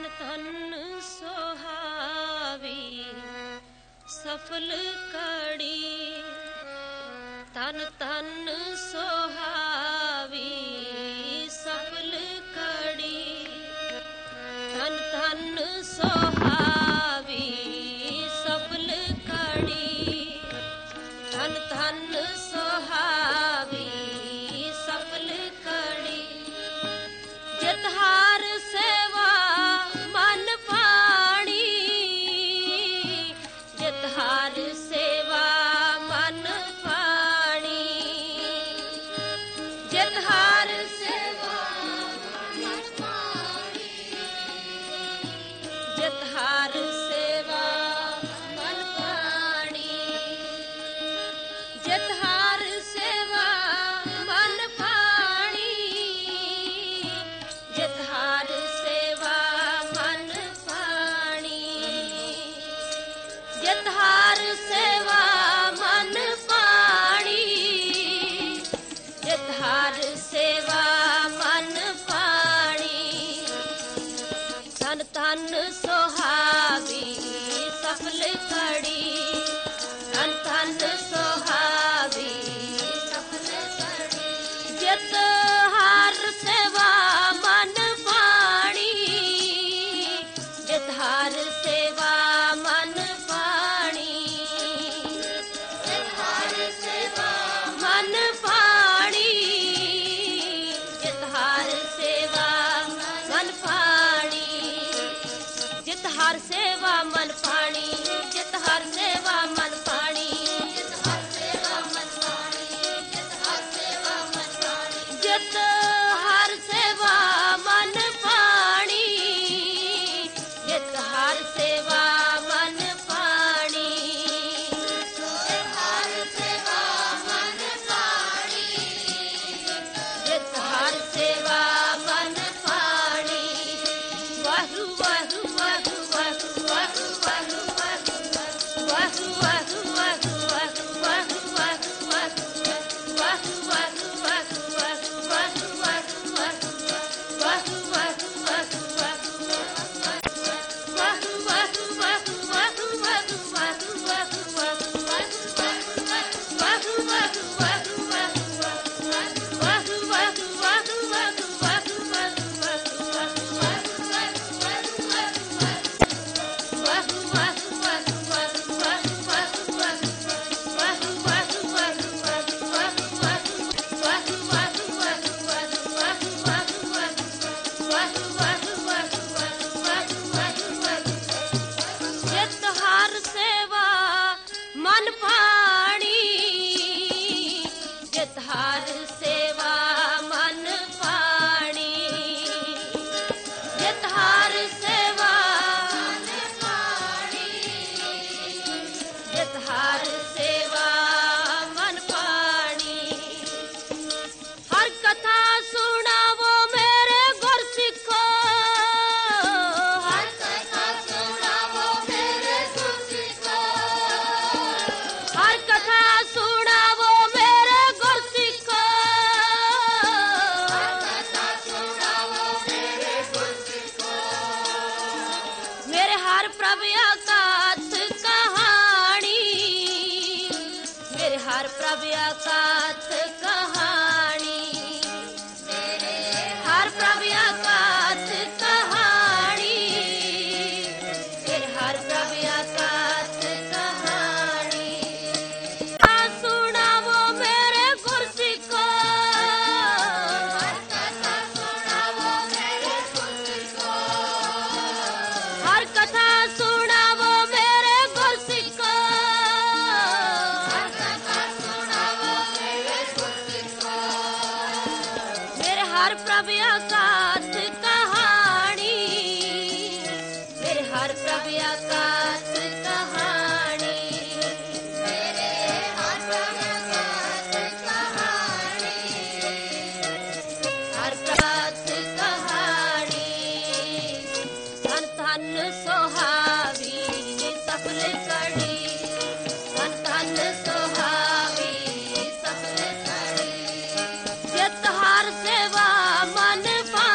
ਧਨ ਧਨ ਸੁਹਾਵੀ ਸਫਲ ਕੜੀ, ਧਨ ਧਨ ਸੁਹਾਵੀ ਸਫਲ ਕੜੀ, ਧਨ ਧਨ ਸੁਹਾਵੀ ਸਫਲ ਕੜੀ, ਧਨ ਧਨ ਸੁਹਾਵੀ ਸਫਲ ਕੜੀ। ਜਿਤ ਹਾਰ ਸੇਵਾ ਮਨ ਪਾਣੀ, ਜਿਤ ਹਾਰ ਸੇਵਾ ਮਨ ਪਾਣੀ, ਜਿਤ ਹਾਰ ਸੇਵਾ ਮਨ ਪਾਣੀ, ਜਿਤ ਹਾਰ ਸੇਵਾ ਮਨ ਪਾਣੀ, ਜਿਤ ਹਾਰ ਸੇਵਾ ਮਨ ਪਾਣੀ, ਜਿਤ ਹਾਰ ਸੇਵਾ ਮਨ ਪਾਣੀ, ਜਿਤ ਹਾਰ ਸੇਵਾ ਮਨ ਪਾਣੀ, ਜਿਤ ਹਾਰ ਸੇਵਾ ਮਨ ਪਾਣੀ। ਧਨ ਧਨ ਸੁਹਾਵੀ ਸਫਲ ਕੜੀ, ਧਨ ਧਨ ਸੁਹਾਵੀ ਸਫਲ ਕੜੀ। ਜਿਤ ਹਾਰ ਸੇਵਾ ਮਨ ਪਾਣੀ, ਜਿਤ ਹਾਰ ਸੇਵਾ ਮਨ ਪਾਣੀ, ਜਿਤ ਹਾਰ ਸੇਵਾ ਮਨ ਪਾਣੀ, ਜਿਤ ਹਾਰ ਸੇਵਾ ਮਨ ਪਾਣੀ, ਜਿਤ ਹਾਰ ਸੇਵਾ ਮਨ ਪਾਣੀ, ਜਿਤ ਹਾਰ ਸੇਵਾ ਮਨ ਪਾਣੀ, ਜਿਤ ਹਾਰ ਸੇਵਾ ਮਨ ਪਾਣੀ, ਜਿਤ ਹਾਰ ਸੇਵਾ ਮਨ ਪਾਣੀ, ਜਿਤ ਹਾਰ ਸੇਵਾ ਮਨ ਪਾਣੀ, ਜਿਤ ਹਾਰ ਸੇਵਾ ਮਨ ਪਾਣੀ, ਜਿਤ ਹਾਰ ਸੇਵਾ ਮਨ ਪਾਣੀ, ਜਿਤ ਹਾਰ ਸੇਵਾ ਮਨ ਪਾਣੀ। ਵਾਹਿਗੁਰੂ ਵਾਹਿਗੁਰੂ ਵਾਹਿਗੁਰੂ ਵਾਹਿਗੁਰੂ ਵਾਹਿਗੁਰੂ ਵਾਹਿਗੁਰੂ ਵਾਹਿਗੁਰੂ ਵਾਹਿਗੁਰੂ ਵਾਹਿਗੁਰੂ ਵਾਹਿਗੁਰੂ ਵਾਹਿਗੁਰੂ ਵਾਹਿਗੁਰੂ ਵਾਹਿਗੁਰੂ ਵਾਹਿਗੁਰੂ ਵਾਹਿਗੁਰੂ ਵਾਹਿਗੁਰੂ ਜਿਤ ਹਾਰ ਸੇਵਾ ਮਨ ਪਾਣੀ, ਜਿਤ ਹਾਰ ਸੇਵਾ ਮਨ ਪਾਣੀ, ਜਿਤ ਹਾਰ ਸੇਵਾ ਮਨ ਪਾਣੀ, ਜਿਤ ਹਾਰ ਸੇਵਾ ਮਨ ਪਾਣੀ। ਹਰ ਕਥਾ ਸੁਣਾਵੋ ਮੇਰੇ ਗੁਰਸਿੱਖੋ, ਹਰ ਕਥਾ ਸੁਣਾਵੋ ਮੇਰੇ ਗੁਰਸਿੱਖੋ, ਹਰ ਕਥਾ ਸੁਣਾਵੋ ਮੇਰੇ ਗੁਰਸਿੱਖੋ, ਹਰ ਕਥਾ ਸੁਣਾਵੋ ਮੇਰੇ ਗੁਰਸਿੱਖੋ। ਮੇਰੇ ਹਰ ਪ੍ਰਭ ਆਕਾਤ ਕਹਾਣੀ, ਮੇਰੇ ਹਰ ਪ੍ਰਭ ਆਕਾਤ ਕਹਾਣੀ, ਮੇਰੇ ਹਰ ਪ੍ਰਭ ਆਕਾਤ ਕਹਾਣੀ, ਮੇਰੇ ਹਰ ਪ੍ਰਭ ਆਕਾਤ ਕਹਾਣੀ। ਕਥਾ ਸੁਣਾਵੋ ਮੇਰੇ ਗੁਰਸਿੱਖੋ, ਹਰ ਕਥਾ ਸੁਣਾਵੋ ਮੇਰੇ ਗੁਰਸਿੱਖੋ, ਹਰ ਕਥਾ ਸੁਣਾਵੋ ਮੇਰੇ ਗੁਰਸਿੱਖੋ, ਹਰ ਕਥਾ ਸੁਣਾਵੋ ਮੇਰੇ ਗੁਰਸਿੱਖੋ। ਮੇਰੇ ਹਰ ਪ੍ਰਭ ਆਕਾਤ ਕਹਾਣੀ, ਮੇਰੇ ਹਰ ਪ੍ਰਭ ਆਕਾਤ ਕਹਾਣੀ, ਮੇਰੇ ਹਰ ਪ੍ਰਭ ਆਕਾਤ ਕਹਾਣੀ, ਹਰ ਪ੍ਰਭ ਕਹਾਣੀ। ਧਨ ਧਨ ਸੁਹਾਵੀ ਸਫਲ ਕੜੀ, ਧਨ ਧਨ ਸੁਹਾਵੀ ਸਫਲ ਕੜੀ। ਜਿਤ ਹਾਰ ਸੇਵਾ ਮਨ ਪਾਣੀ,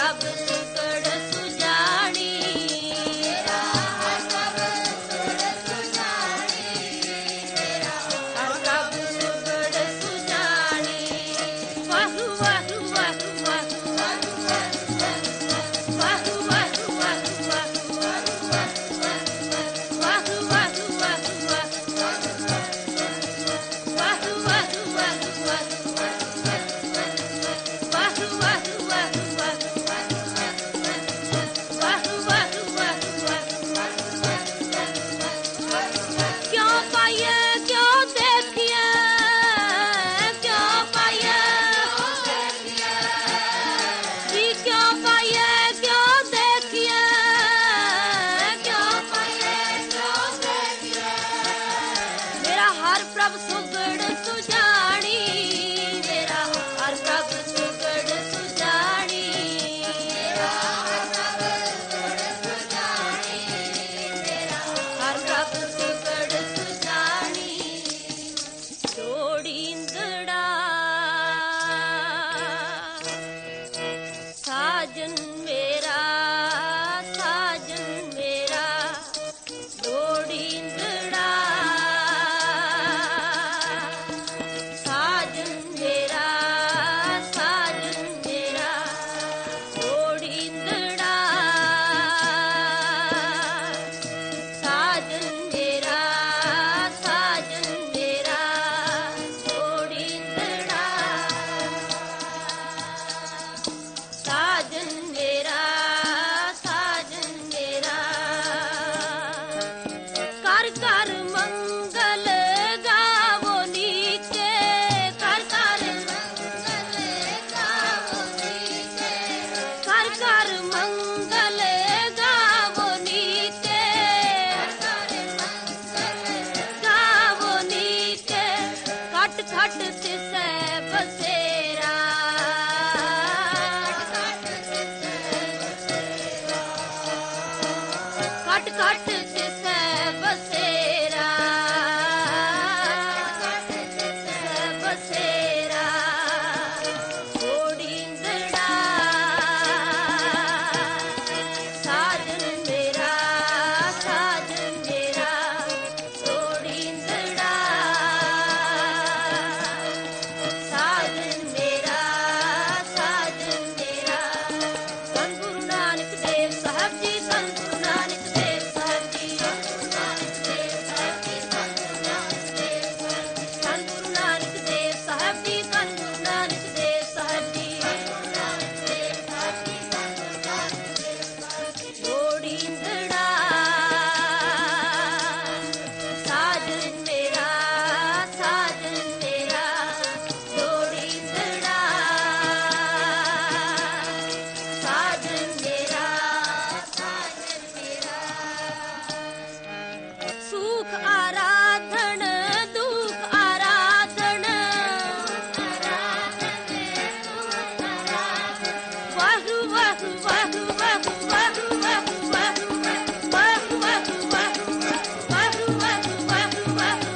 कब सुकड़ सुजानी मेरा हर कब सुकड़ सुजानी मेरा हर कब सुकड़ सुजानी वाहु वाहु वाहु वाहु वाहु वाहु वाहु वाहु वाहु वाहु प्रभ सुगड़ सुजानी मेरा हर प्रभ सुगड़ सुजानी मेरा हर प्रभ सुगड़ सुजानी मेरा हर प्रभ सुगड़ सुजानी जोड़ींदड़ा साजन मेरा जोड़ींदड़ा खट सिसै बसेरा खट खट सिसै बसेरा बसेरा जोड़ींदड़ा साजन मेरा जोड़ींदड़ा साजन मेरा धन गुरु नानक देव साहब जी धन गुरु नानक देव साहब जी धन गुरु नानक देव साहब जी धन गुरु नानक देव साहब जी धन गुरु नानक देव साहब जी जोड़ींदड़ा साजन मेरा जोड़ींदड़ा साजन मेरा सुख आराधन दुख आराधन वाहु वाहु वाहु वाहु वाहु वाहु वाहु वाहु वाहु वाहु वाहु वाहु वाहु वाहु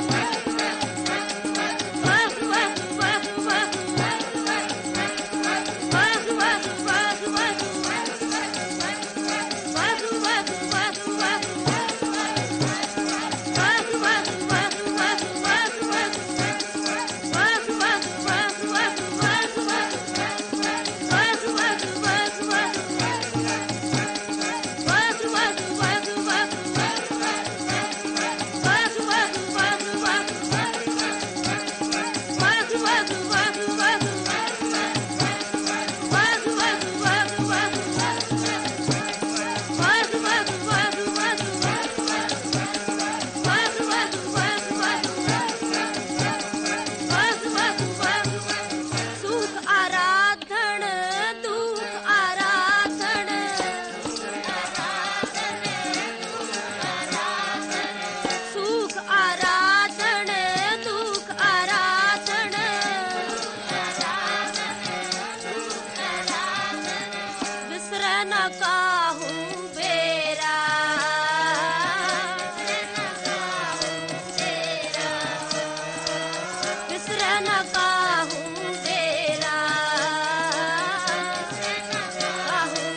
काहू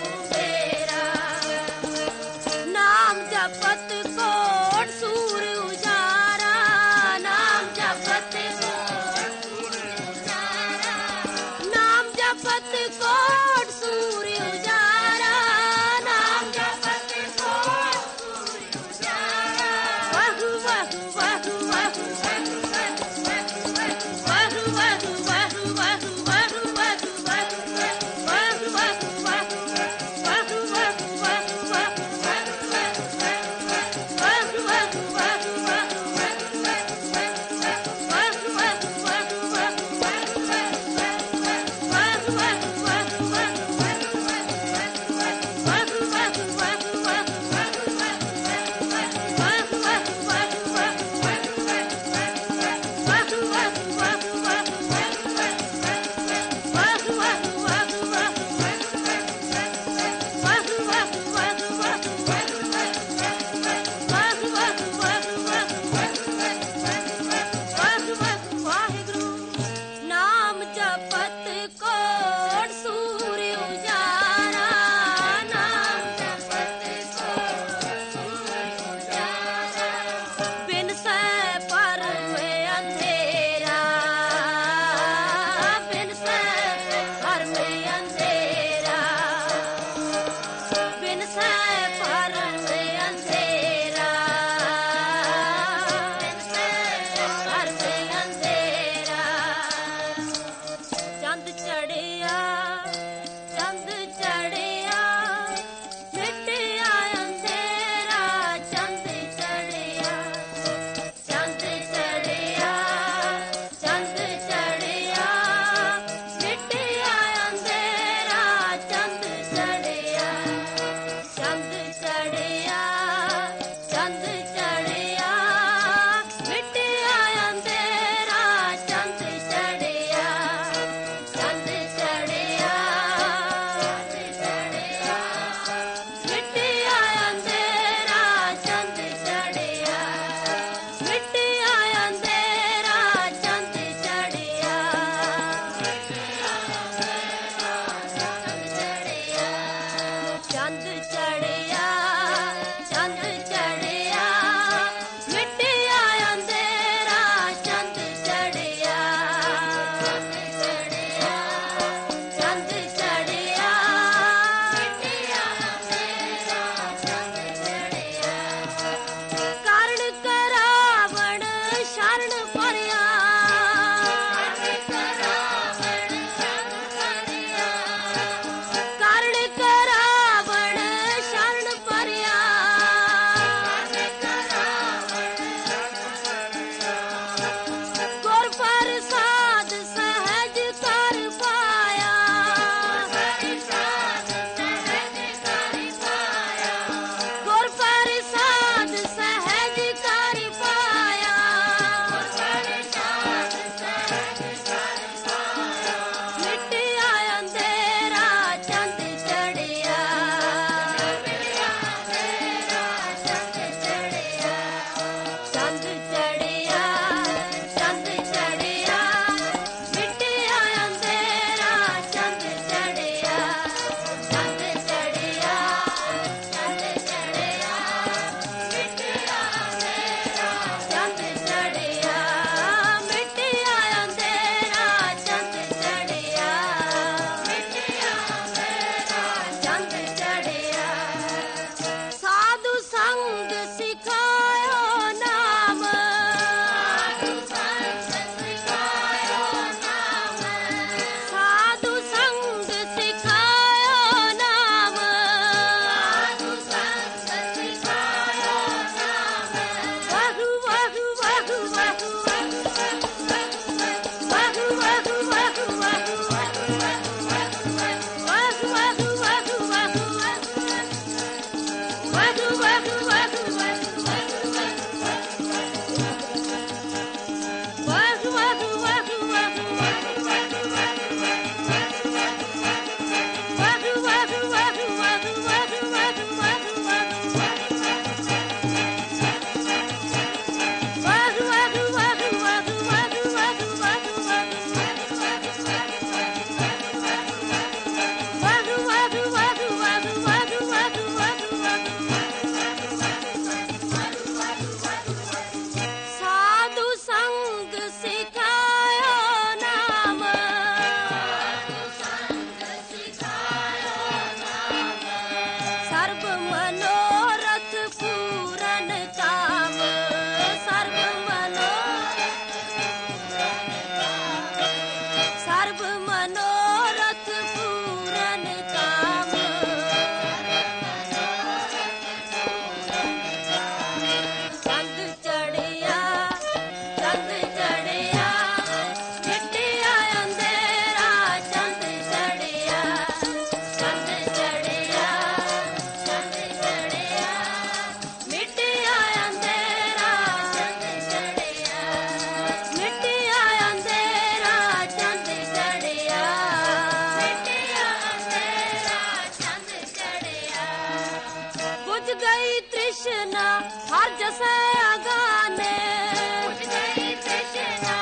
जैसे गाने बुझ गई तृष्णा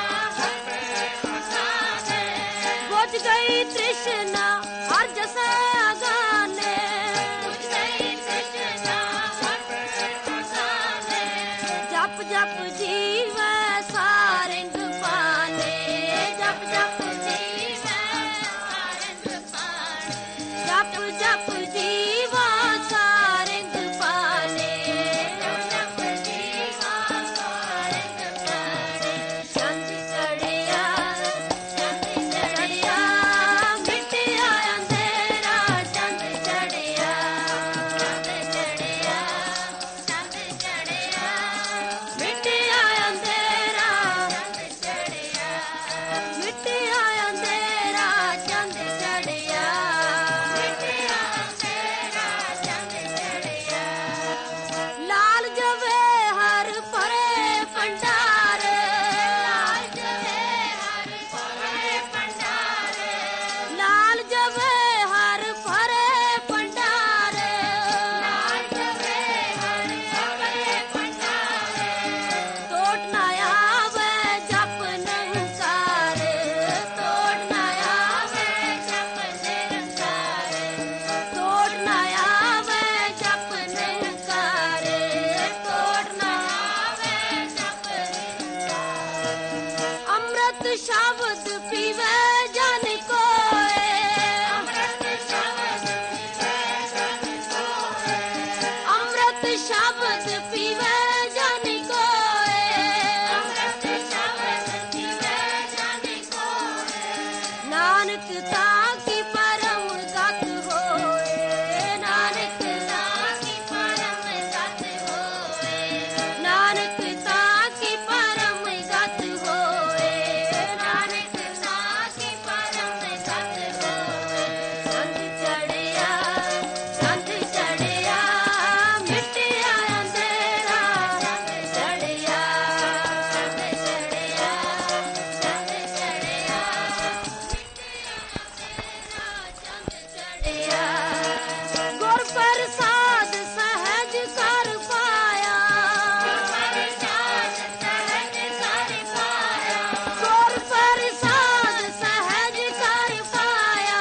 हर जैसे गाने बुझ गई तृष्णा जप जप जीव सारंग पाने जप जप जीव सारंग पाने जप जप जीवा सारंग पाने जप जीवा सारंग पाने चंद चढ़िया मिटिया अंधेरा चंद चढ़िया मिटिया अंधेरा मिटिया अंधेरा चंद चढ़िया लाल जवे हर परे पंडार लाल जवे हर परे पंडार लाल जवे हर परे पंडार लाल जवे हर परे पंडार तोड़ ना आवे जप निरंकार तोड़ ना आवे जप निरंकार तोड़ ना आवे जप निरंकार तोड़ ना आवे जप निरंकार अमृत शब्द पीवे जन कोय अमृत शब्द पीवे जन कोय अमृत शब्द पीवे जन कोय अमृत शब्द पीवे जन कोय नानक ताकी परम गत होए नानक ताकी परम गत होए नानक ताकी परम गत होए नानक ताकी परम गत होए चंद चढ़िया मिटिया अंधेरा चंद चढ़िया गुर प्रसाद सहज कर पाया गुर प्रसाद सहज कर पाया गुर प्रसाद सहज कर पाया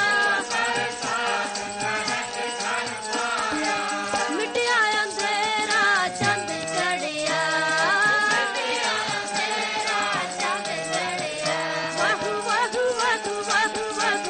मिटिया अंधेरा चंद चढ़िया वाहु वाहु वाहु वाहु वाहु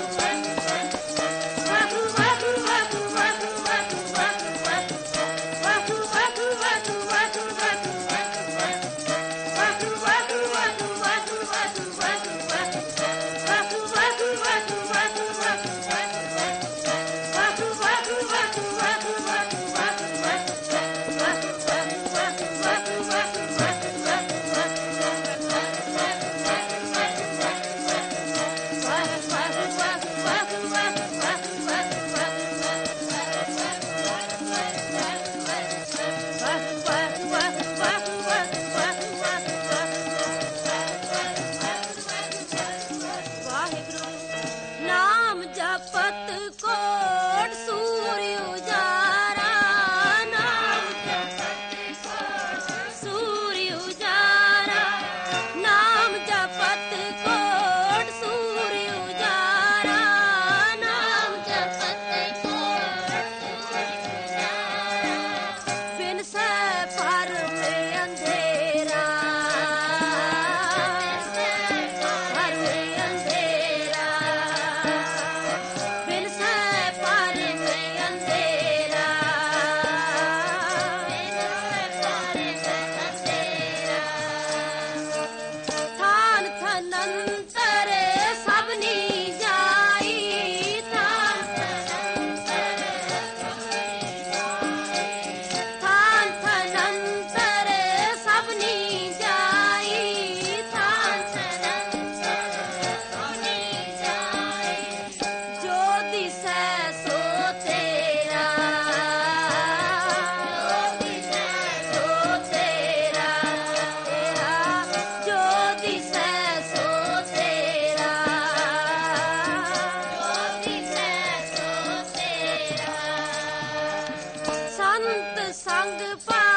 नाम जपत कोट सूर्य उजारा नाम जपत कोट सूर्य उजारा नाम जपत कोट सूर्य उजारा नाम जपत कोट सूर्य उजारा बिन से पर में अंधेरा पर में अंधेरा बिन से पर में अंधेरा थान थनंतर सबनी जाई थान थनंतर सबनी जाई थान थनंतर सबनी जाई जो दिसे सो तेरा जो दिसे सो तेरा जो दिसे सो तेरा जो दिसे सो तेरा संत संग पा